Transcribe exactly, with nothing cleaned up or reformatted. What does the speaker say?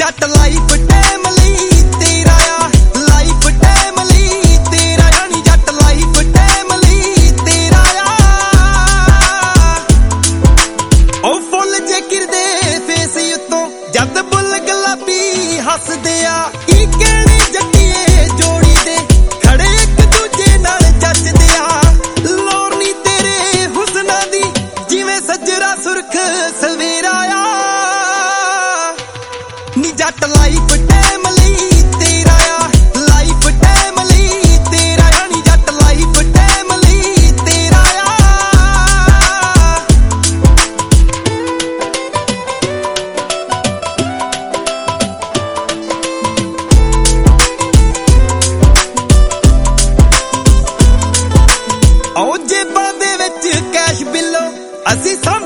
जट life time ली तेरा आ life time ली तेरा आ नी जट life time ली तेरा आ ओ फुल जे किरदे फेस उत्तों जद बुल गुलाबी हसदे आ की कहने जट्टीए जोड़ी दे खड़े एक दूजे नाल जचदे आ लोर नी तेरे हुस्ना दी जिवें सजरा सुरख सवेरा आ नी जट लाइफ टाइम ली तेरा आ लाइफ टाइम ली तेरा आ नी जट लाइफ टाइम ली तेरा आ ओ जेबां दे विच कैश बिलो असीं